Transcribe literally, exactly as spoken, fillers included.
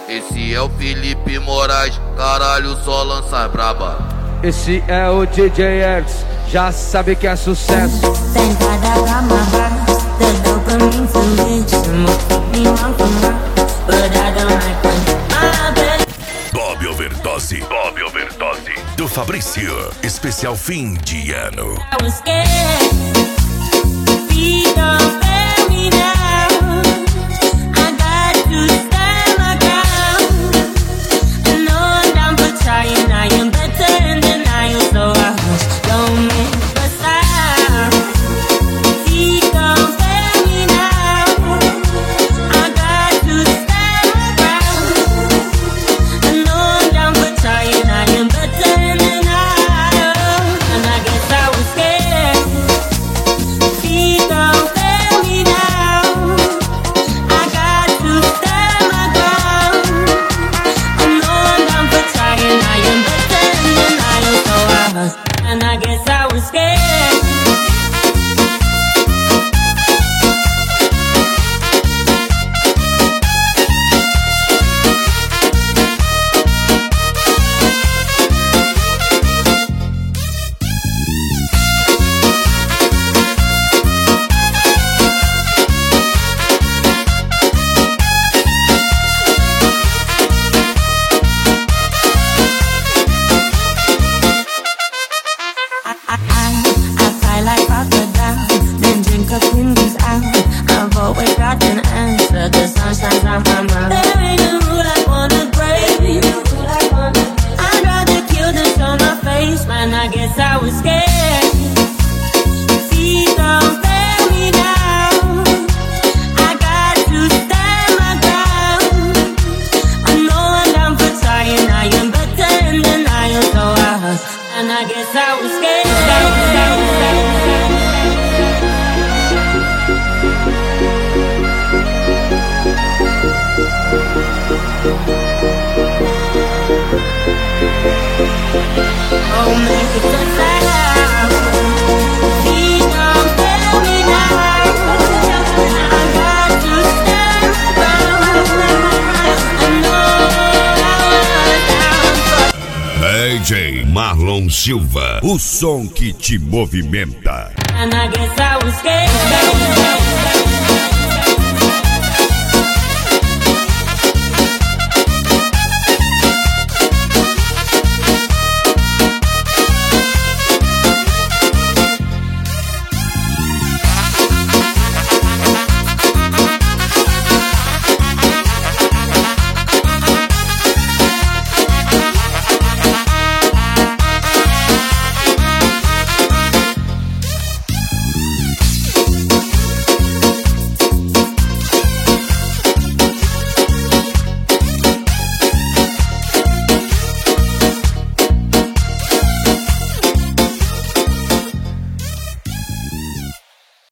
Esse é o Felipe Moraes, caralho, só lança braba. Esse é o D J X, já sabe que é sucesso. Thank God I got my heart, the dopamine feliz. Make me want to run, but I don't like when my bed. Bob Overdose, Bob Overdose, do Fabrício, especial fim de ano. I was scared, please don't fail me now. I got to stand my ground. I know I'm down for trying, I am better in denial, so I hush, don't make a sound. Please don't fail me now. I got to stand my ground. I know I'm down for trying, I am better in denial, and I guess I was scared. Please don't fail me now. I got to stand my ground. I know I'm down for trying, I am better in denial, so I hush, and I guess I was scared. I, I, I cry like crocodile, then drink a Queen's out. I've always got an answer, the sun shines on my mind. There ain't a rule I wanna break. I'd rather kill than show my face, man, I guess I was scared. Please don't fail me now. I got to stand my ground. I know I'm down for trying, I am better in denial, so I hush, and I guess I was scared. Oh, make it a sound. Please don't fail me now. I got to stand my ground. I know I was down for. D J Marlon Silva, o som que te movimenta. And I guess I was scared.